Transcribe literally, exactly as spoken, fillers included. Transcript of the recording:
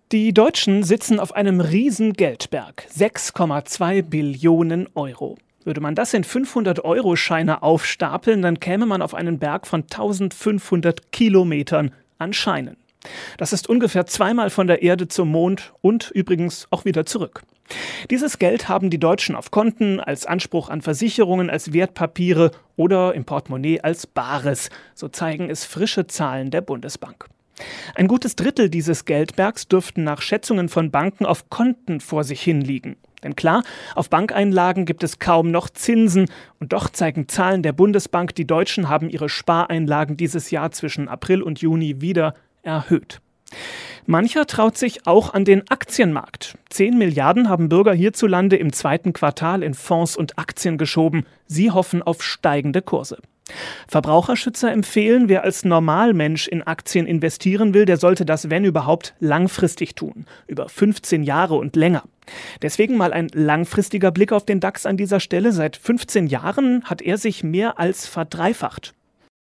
Die Deutschen sitzen auf einem riesen Geldberg, sechs Komma zwei Billionen Euro. Würde man das in fünfhundert-Euro-Scheine aufstapeln, dann käme man auf einen Berg von eintausendfünfhundert Kilometern an Scheinen. Das ist ungefähr zweimal von der Erde zum Mond und übrigens auch wieder zurück. Dieses Geld haben die Deutschen auf Konten, als Anspruch an Versicherungen, als Wertpapiere oder im Portemonnaie als Bares. So zeigen es frische Zahlen der Bundesbank. Ein gutes Drittel dieses Geldbergs dürften nach Schätzungen von Banken auf Konten vor sich hin liegen. Denn klar, auf Bankeinlagen gibt es kaum noch Zinsen. Und doch zeigen Zahlen der Bundesbank, die Deutschen haben ihre Spareinlagen dieses Jahr zwischen April und Juni wieder erhöht. Mancher traut sich auch an den Aktienmarkt. Zehn Milliarden haben Bürger hierzulande im zweiten Quartal in Fonds und Aktien geschoben. Sie hoffen auf steigende Kurse. Verbraucherschützer empfehlen, wer als Normalmensch in Aktien investieren will, der sollte das, wenn überhaupt, langfristig tun. Über fünfzehn Jahre und länger. Deswegen mal ein langfristiger Blick auf den DAX an dieser Stelle. Seit fünfzehn Jahren hat er sich mehr als verdreifacht.